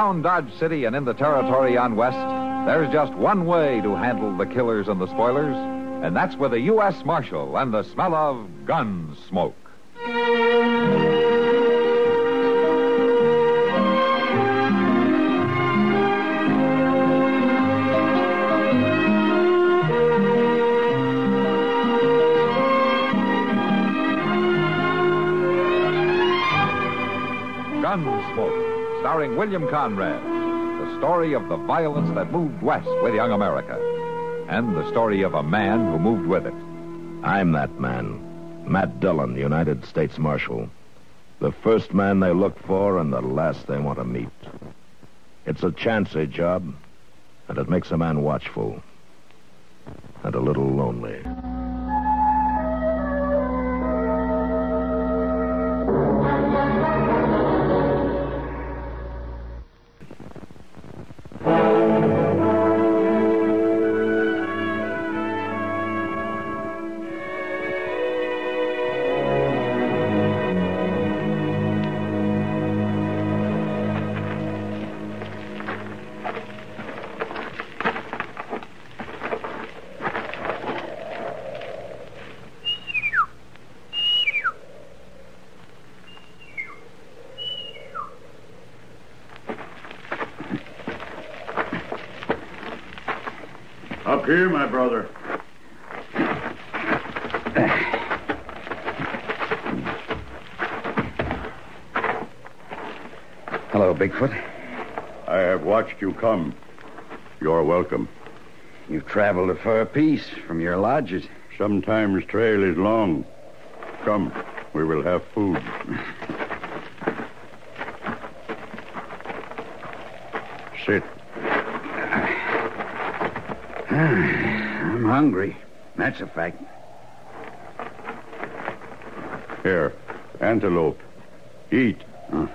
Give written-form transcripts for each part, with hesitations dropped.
around Dodge City and in the territory on west, there's just one way to handle the killers and the spoilers, and that's with a U.S. Marshal and the smell of gun smoke. Gunsmoke, starring William Conrad. The story of the violence that moved west with young America. And the story of a man who moved with it. I'm that man. Matt Dillon, United States Marshal. The first man they look for and the last they want to meet. It's a chancy job, and it makes a man watchful. And a little lonely. Up here, my brother. Hello, Bigfoot. I have watched you come. You're welcome. You've traveled a far piece from your lodges. Sometimes trail is long. Come, we will have food. Sit. I'm hungry. That's a fact. Here, antelope. Eat. Oh.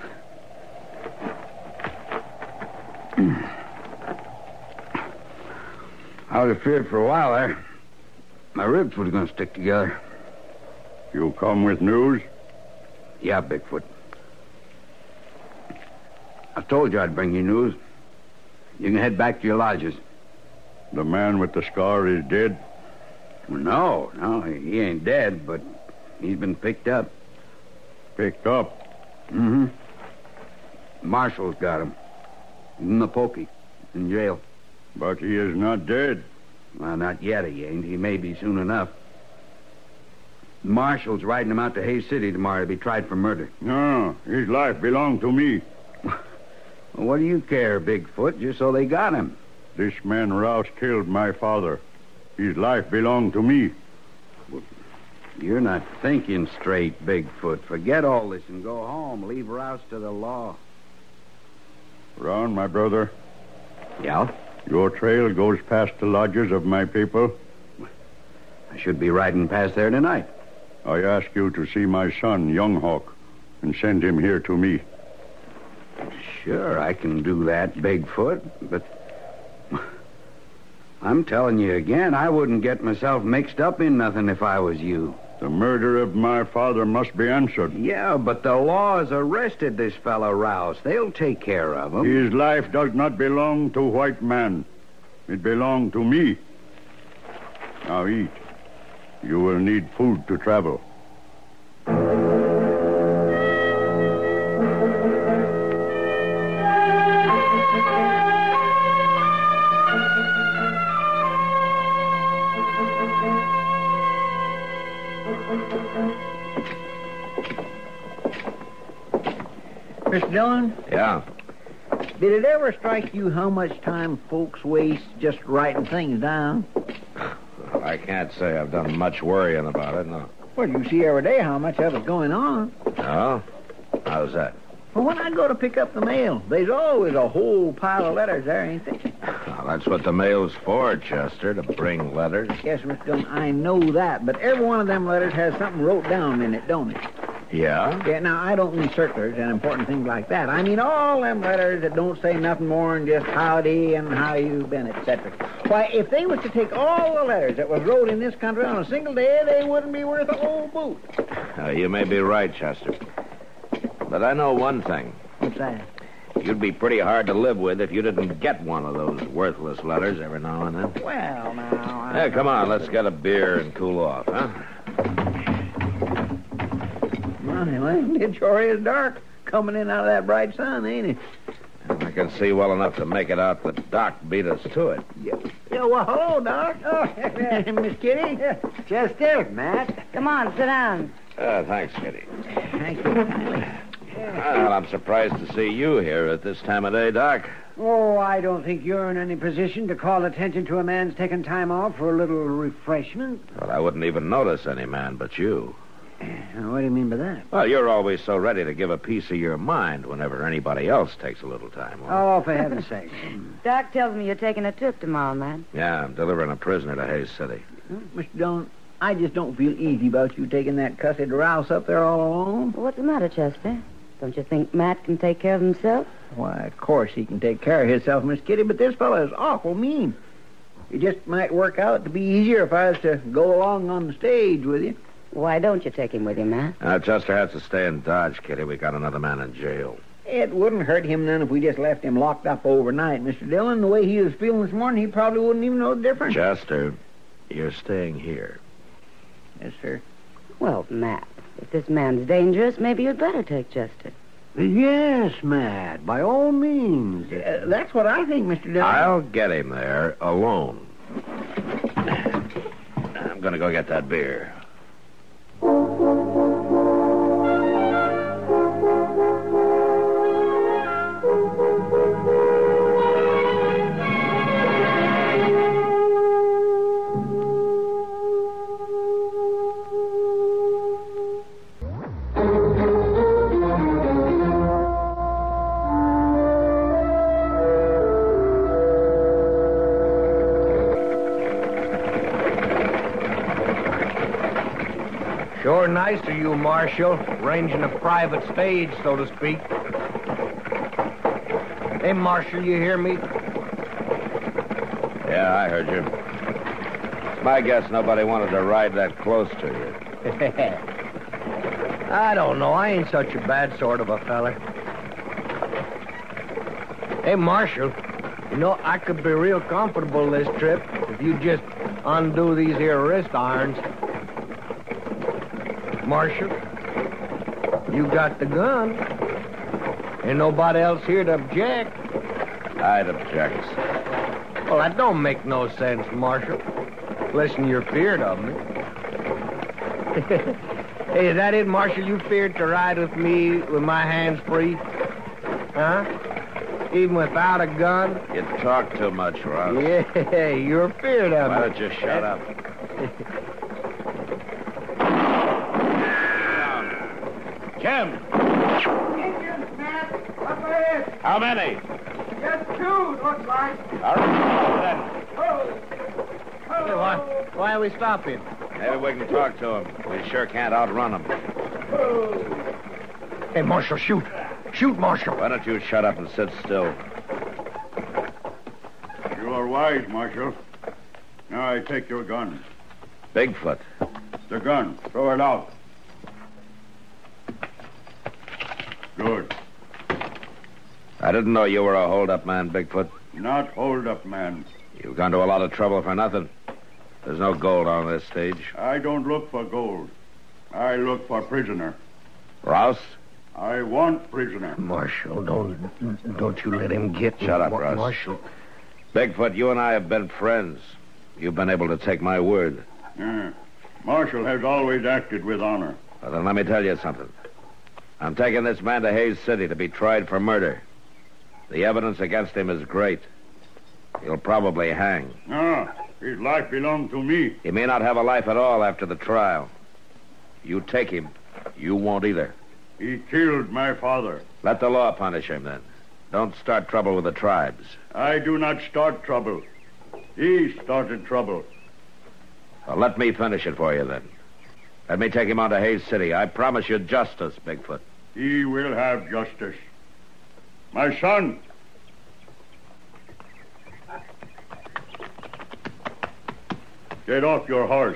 I was afraid for a while there. My ribs were going to stick together. You come with news? Yeah, Bigfoot. I told you I'd bring you news. You can head back to your lodges. The man with the scar is dead? No, he ain't dead, but he's been picked up. Picked up? Mm-hmm. Marshal's got him. He's in the pokey, in jail. But he is not dead. Well, not yet he ain't. He may be soon enough. Marshal's riding him out to Hayes City tomorrow to be tried for murder. No, his life belonged to me. Well, what do you care, Bigfoot, just so they got him? This man Rouse killed my father. His life belonged to me. You're not thinking straight, Bigfoot. Forget all this and go home. Leave Rouse to the law. Ron, my brother. Yeah? Your trail goes past the lodges of my people. I should be riding past there tonight. I ask you to see my son, Young Hawk, and send him here to me. Sure, I can do that, Bigfoot, but I'm telling you again, I wouldn't get myself mixed up in nothing if I was you. The murder of my father must be answered. Yeah, but the law has arrested this fellow Rouse. They'll take care of him. His life does not belong to white man. It belongs to me. Now eat. You will need food to travel. Mr. Dillon, Yeah? did it ever strike you how much time folks waste just writing things down? I can't say I've done much worrying about it, no. Well, you see every day how much of it's going on. No? How's that? Well, when I go to pick up the mail, there's always a whole pile of letters there, ain't there? Well, that's what the mail's for, Chester, to bring letters. Yes, Mr. Dillon, I know that, but every one of them letters has something wrote down in it, don't it? Yeah? Yeah, now, I don't mean circulars and important things like that. I mean all them letters that don't say nothing more than just howdy and how you been, etc. Why, if they was to take all the letters that was wrote in this country on a single day, they wouldn't be worth a whole boot. You may be right, Chester. But I know one thing. What's that? You'd be pretty hard to live with if you didn't get one of those worthless letters every now and then. Well, now... Yeah, come on, let's get a beer and cool off, huh? Well, it sure is dark coming in out of that bright sun, ain't it? I can see well enough to make it out that Doc beat us to it. Yeah, well, hello, Doc. Oh, Miss Kitty. Chester, Matt. Come on, sit down. Thanks, Kitty. Thank you kindly. Well, I'm surprised to see you here at this time of day, Doc. Oh, I don't think you're in any position to call attention to a man's taking time off for a little refreshment. Well, I wouldn't even notice any man but you. What do you mean by that? Well, you're always so ready to give a piece of your mind whenever anybody else takes a little time off. Oh, for heaven's sake. Doc tells me you're taking a trip tomorrow, man. Yeah, I'm delivering a prisoner to Hayes City. Mr. Dillon, I just don't feel easy about you taking that cussed Rouse up there all alone. What's the matter, Chester? Don't you think Matt can take care of himself? Why, of course he can take care of himself, Miss Kitty, but this fellow is awful mean. It just might work out to be easier if I was to go along on the stage with you. Why don't you take him with you, Matt? Chester has to stay in Dodge, Kitty. We got another man in jail. It wouldn't hurt him none if we just left him locked up overnight, Mr. Dillon. The way he was feeling this morning, he probably wouldn't even know the difference. Chester, you're staying here. Yes, sir. Well, Matt, if this man's dangerous, maybe you'd better take Chester. Yes, Matt, by all means. That's what I think, Mr. Dillon. I'll get him there alone. I'm going to go get that beer. Sure nice of you, Marshal, arranging a private stage, so to speak. Hey, Marshal, you hear me? Yeah, I heard you. It's my guess nobody wanted to ride that close to you. I don't know. I ain't such a bad sort of a feller. Hey, Marshal, you know, I could be real comfortable this trip if you just undo these here wrist irons. Marshal, you got the gun. Ain't nobody else here to object. I'd object. Well, that don't make no sense, Marshal. Listen, you're feared of me. Hey, is that it, Marshal? You feared to ride with me with my hands free? Huh? Even without a gun? You talk too much, Ross. Yeah, you're feared of me. Why don't you shut up? Jim! Indians, Matt. Up ahead. How many? Just two, looks like. All right, then. Hey, why are we stopping? Maybe we can talk to him. We sure can't outrun him. Hey, Marshal, shoot. Shoot, Marshal. Why don't you shut up and sit still? You are wise, Marshal. Now I take your gun. Bigfoot. The gun. Throw it out. Good. I didn't know you were a hold-up man, Bigfoot. Not hold up, man. You've gone to a lot of trouble for nothing. There's no gold on this stage. I don't look for gold. I look for prisoner. Rouse? I want prisoner. Marshal, don't you let him get me. Shut up, Ross. Marshal. Bigfoot, you and I have been friends. You've been able to take my word. Marshal has always acted with honor. Well, then let me tell you something. I'm taking this man to Hayes City to be tried for murder. The evidence against him is great. He'll probably hang. His life belongs to me. He may not have a life at all after the trial. You take him, you won't either. He killed my father. Let the law punish him, then. Don't start trouble with the tribes. I do not start trouble. He started trouble. Well, let me finish it for you, then. Let me take him on to Hayes City. I promise you justice, Bigfoot. He will have justice. My son. Get off your horse.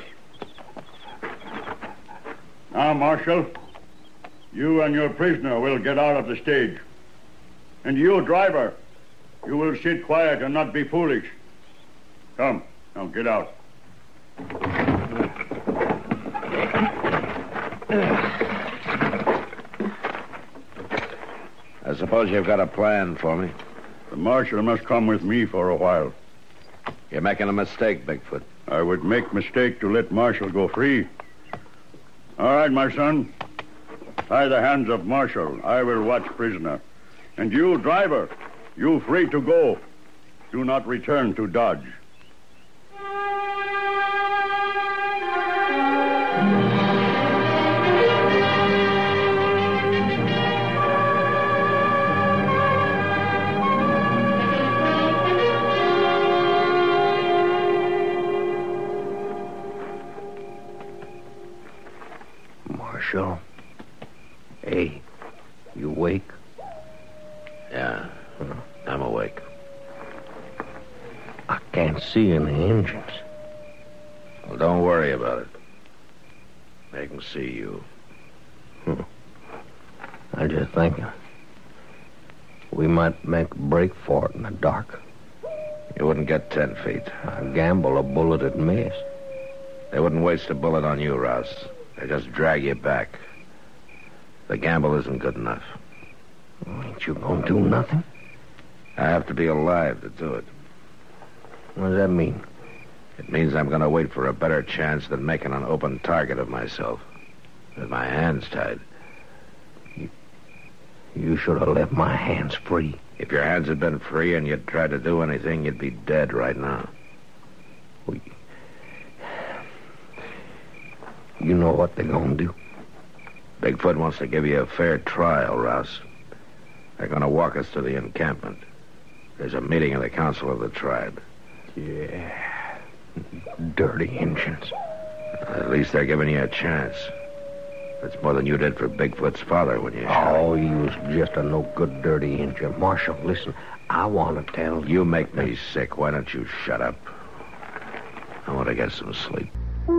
Now, Marshal, you and your prisoner will get out of the stage. And you, driver, you will sit quiet and not be foolish. Come, now get out. I suppose you've got a plan for me. The marshal must come with me for a while. You're making a mistake, Bigfoot. I would make mistake to let Marshal go free. All right, my son. Tie the hands of Marshal. I will watch prisoner. And you, driver, you free to go. Do not return to Dodge. Marshal. Hey, you awake? Yeah, I'm awake. I can't see any engines. Well, don't worry about it. They can see you. I just think we might make a break for it in the dark. You wouldn't get 10 feet. I gamble a bullet at miss. They wouldn't waste a bullet on you, Rouse. They just drag you back. The gamble isn't good enough. Ain't you gonna do nothing? I have to be alive to do it. What does that mean? It means I'm going to wait for a better chance than making an open target of myself. With my hands tied. You should have left my hands free. If your hands had been free and you'd tried to do anything, you'd be dead right now. You know what they're gonna do? Bigfoot wants to give you a fair trial, Rouse. They're going to walk us to the encampment. There's a meeting of the council of the tribe. Yeah. Dirty Injuns. At least they're giving you a chance. That's more than you did for Bigfoot's father when you shot him. Oh, he was just a no-good dirty Injun. Marshal, listen, I want to tell you... You make me sick. Why don't you shut up? I want to get some sleep.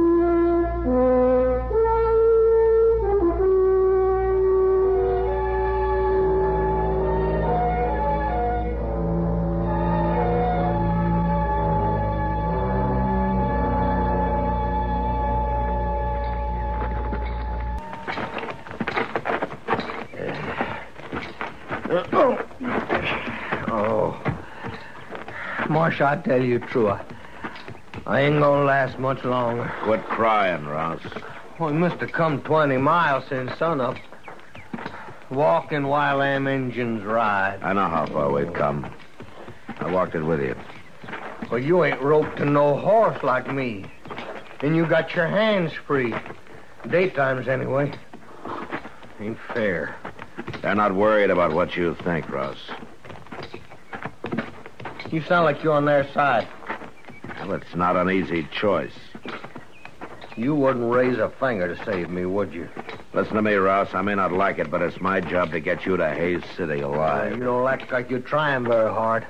Marshal, I tell you true, I ain't gonna last much longer. Quit crying, Rouse. Well, we must have come 20 miles since sunup. Walking while them engines ride. I know how far we've come. I walked it with you. Well, you ain't roped to no horse like me. And you got your hands free. Daytimes, anyway. Ain't fair. They're not worried about what you think, Rouse. You sound like you're on their side. Well, it's not an easy choice. You wouldn't raise a finger to save me, would you? Listen to me, Rouse. I may not like it, but it's my job to get you to Hays City alive. You don't act like you're trying very hard.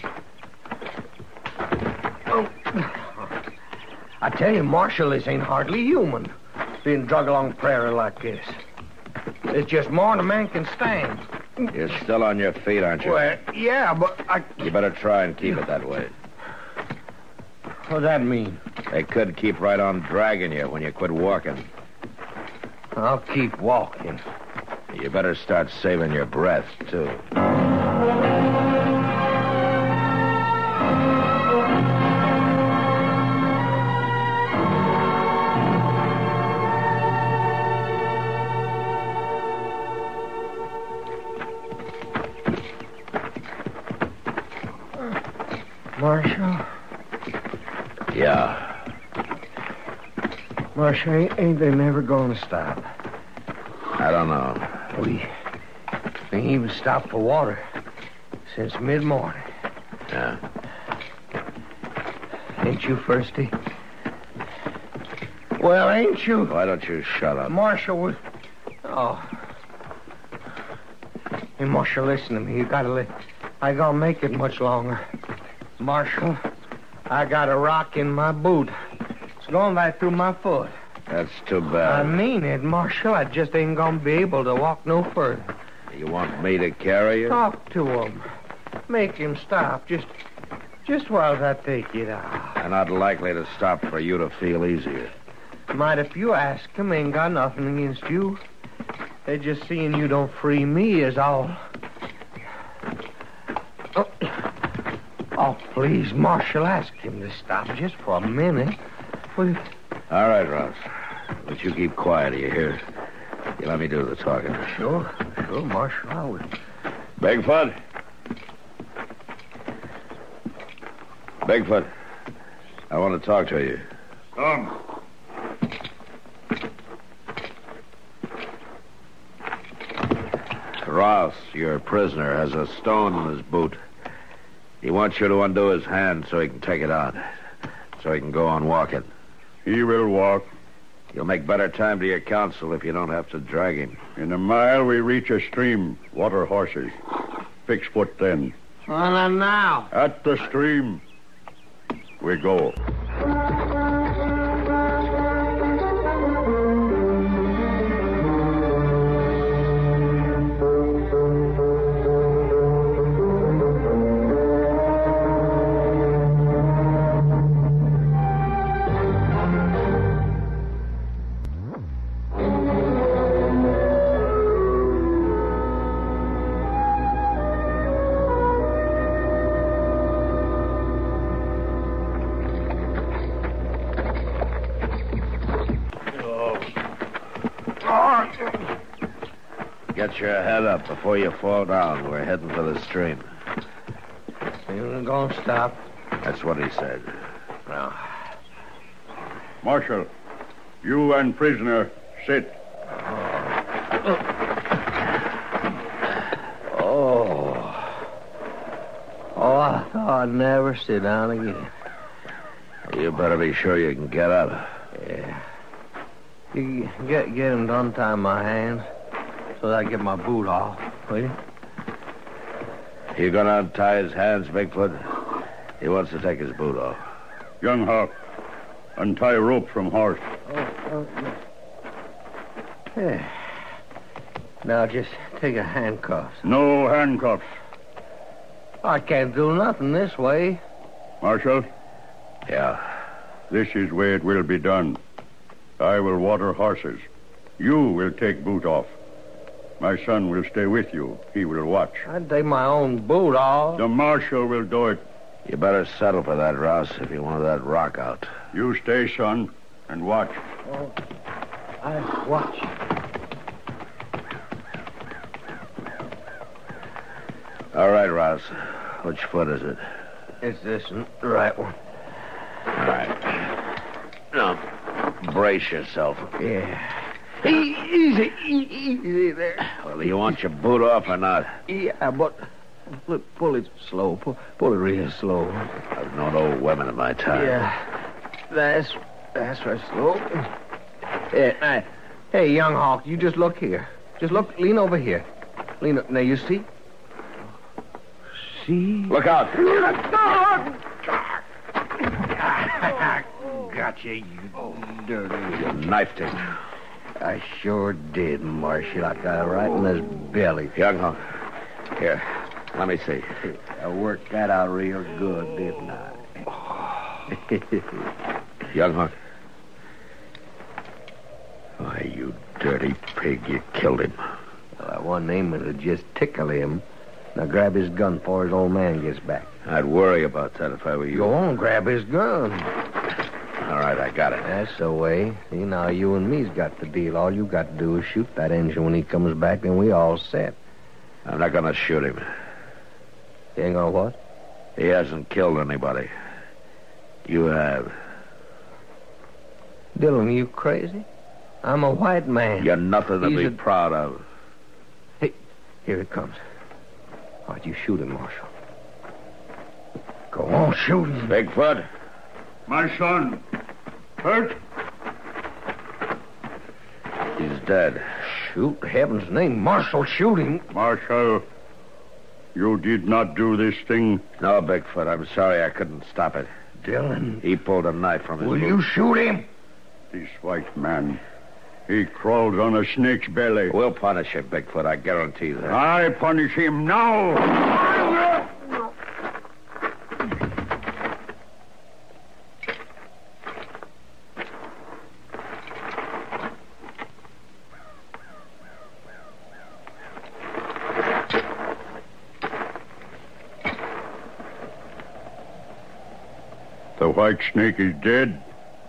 Oh. I tell you, Marshal, this ain't hardly human, being drug along prairie like this. It's just more than a man can stand. You're still on your feet, aren't you? Well, yeah, but I... You better try and keep it that way. What does that mean? They could keep right on dragging you when you quit walking. I'll keep walking. You better start saving your breath, too. Marshal? Yeah. Marshal, ain't they never going to stop? I don't know. We ain't even stopped for water since mid-morning. Yeah. Ain't you thirsty? Well, ain't you? Why don't you shut up? Marshal, oh. Hey, Marshal, listen to me. You gotta I ain't gonna make it much longer. Marshal, I got a rock in my boot. It's going right through my foot. That's too bad. I mean it, Marshal. I just ain't gonna be able to walk no further. You want me to carry you? Talk to him. Make him stop. Just while I take it out. They're not likely to stop for you to feel easier. Might if you ask him, ain't got nothing against you. They're just seeing you don't free me is all. Oh, please, Marshal, ask him to stop just for a minute. Will you... All right, Ross. But you keep quiet, you hear? You let me do the talking. Sure, Marshal, I will. Bigfoot? Bigfoot, I want to talk to you. Come. Ross, your prisoner, has a stone in his boot. He wants you to undo his hand so he can take it out. So he can go on walking. He will walk. You'll make better time to your counsel if you don't have to drag him. In a mile, we reach a stream. Water horses. Fix foot then. Well, not now. At the stream, we go. Get your head up before you fall down. We're heading for the stream. You gonna stop? That's what he said. No. Marshal, you and prisoner, sit. Oh, I thought I'd never sit down again. You better be sure you can get up. Yeah. You get him to untie my hands so that I get my boot off, will you? You gonna untie his hands, Bigfoot? He wants to take his boot off. Young Hawk, untie rope from horse. Yeah. Now just take a handcuffs. No handcuffs. I can't do nothing this way. Marshal, Yeah. this is way it will be done. I will water horses. You will take boot off. My son will stay with you. He will watch. I'd take my own boot off. The marshal will do it. You better settle for that, Ross, if you want that rock out. You stay, son, and watch. I watch. All right, Ross. Which foot is it? It's this one, the right one. All right. Now, brace yourself. Yeah. Easy there. Well, do you want your boot off or not? Yeah, but pull it slow. Pull it real slow. I've known old women in my time. Yeah. That's right, slow. Yeah, hey, young Hawk, you just look here. Just look, lean over here. Lean up. Now, you see? See? Look out. Gotcha, you dirty. You knifed him. I sure did, Marshal. I got it right in his belly. Young Hawk. Here, let me see. I worked that out real good, didn't I? Young Hawk. Why, you dirty pig, you killed him. Well, I wasn't aiming to just tickle him. Now grab his gun before his old man gets back. I'd worry about that if I were you. Go on, grab his gun. All right, I got it. That's the way. See, now you and me's got the deal. All you got to do is shoot that engine when he comes back, then we all set. I'm not going to shoot him. You ain't gonna what? He hasn't killed anybody. You have. Dillon, you crazy? I'm a white man. You're nothing to be proud of. Hey, here it comes. All right, you shoot him, Marshal. Go on, shoot him. Bigfoot. My son. Hurt? He's dead. Shoot, heaven's name, Marshal, shoot him. Marshal, you did not do this thing. No, Bigfoot, I'm sorry I couldn't stop it. Dillon. He pulled a knife from his Will boot. you shoot him? This white man, He crawls on a snake's belly. We'll punish him, Bigfoot. I guarantee that. I punish him now. The white snake is dead.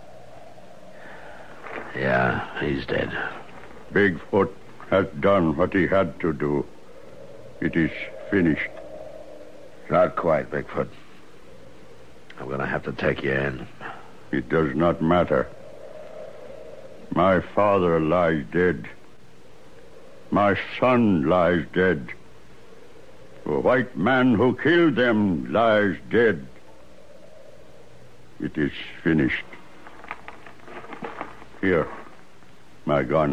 Yeah, he's dead. Bigfoot has done what he had to do. It is finished. Not quite, Bigfoot. I'm going to have to take you in. It does not matter. My father lies dead. My son lies dead. The white man who killed them lies dead. It is finished. Here, my gun.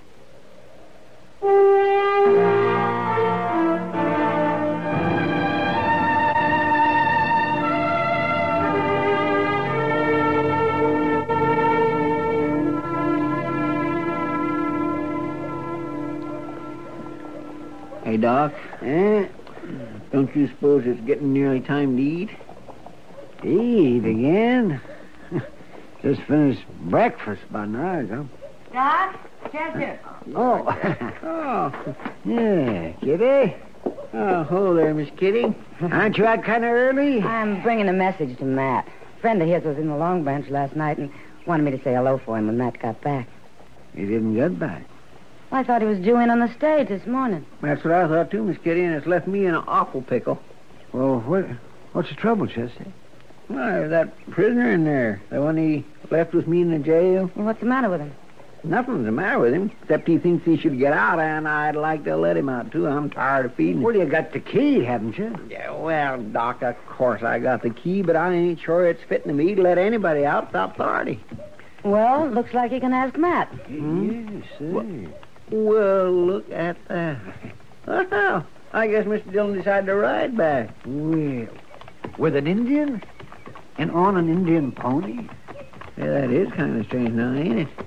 Hey, Doc. Don't you suppose it's getting nearly time to eat? Eat again? Just finished breakfast about an hour ago. Doc? Chester? Oh. Yeah, Kitty? Oh, hello there, Miss Kitty. Aren't you out kind of early? I'm bringing a message to Matt. A friend of his was in the Long Branch last night and wanted me to say hello for him when Matt got back. He didn't get back. I thought he was due in on the stage this morning. That's what I thought, too, Miss Kitty, and it's left me in an awful pickle. Well, what's the trouble, Chester? Why, that prisoner in there, the one he left with me in the jail. Well, what's the matter with him? Nothing's the matter with him, except he thinks he should get out, and I'd like to let him out, too. I'm tired of feeding him. Well, you got the key, haven't you? Yeah, well, Doc, of course I got the key, but I ain't sure it's fitting to me to let anybody out without authority. Well, looks like you can ask Matt. Yes, sir. Well, look at that. Well, I guess Mr. Dillon decided to ride back. Well, with an Indian? And on an Indian pony? Yeah, that is kind of strange now, ain't it?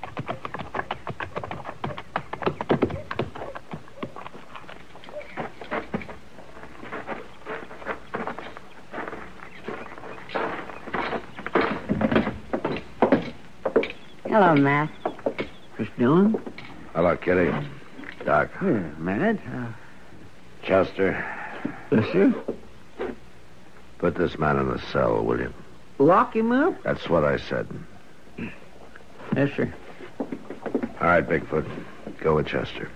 Hello, Matt. Mr. Dillon? Hello, Kitty. Doc. Matt? Chester, Yes, sir. put this man in the cell, will you? Lock him up? That's what I said. Yes, sir. All right, Bigfoot. Go with Chester.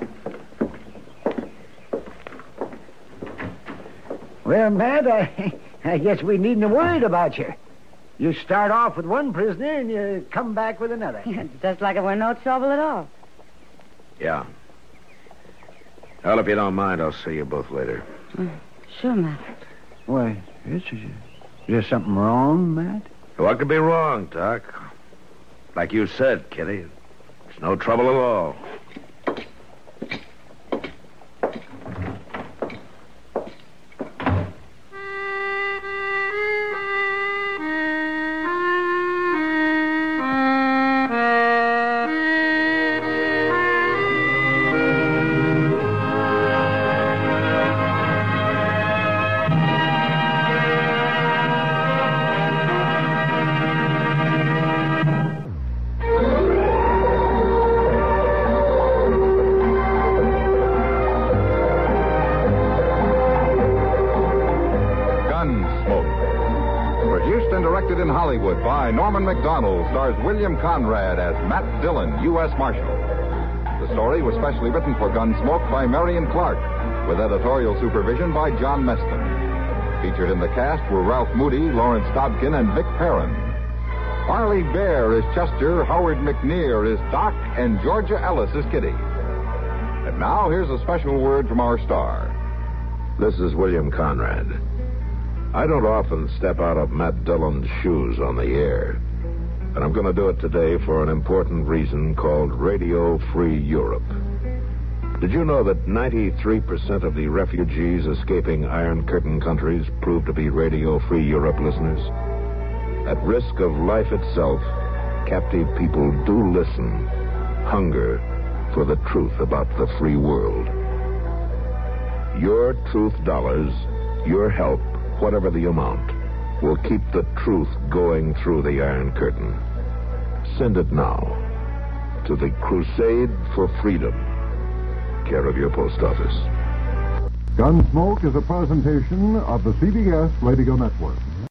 Well, Matt, I guess we needn't have worried about you. You start off with one prisoner and you come back with another. It's just like it were no trouble at all. Yeah. Well, if you don't mind, I'll see you both later. Sure, Matt. Why, is there something wrong, Matt? What could be wrong, Doc? Like you said, Kitty, it's no trouble at all. Directed in Hollywood by Norman Macdonald, stars William Conrad as Matt Dillon, U.S. Marshal. The story was specially written for Gunsmoke by Marion Clark, with editorial supervision by John Meston. Featured in the cast were Ralph Moody, Lawrence Dobkin, and Vic Perrin. Arlie Bear is Chester, Howard McNear is Doc, and Georgia Ellis is Kitty. And now here's a special word from our star. This is William Conrad. I don't often step out of Matt Dillon's shoes on the air, and I'm going to do it today for an important reason called Radio Free Europe. Did you know that 93% of the refugees escaping Iron Curtain countries prove to be Radio Free Europe listeners? At risk of life itself, captive people do listen. hunger for the truth about the free world. Your truth dollars, your help, whatever the amount, will keep the truth going through the Iron Curtain. Send it now to the Crusade for Freedom, care of your post office. Gunsmoke is a presentation of the CBS Radio Network.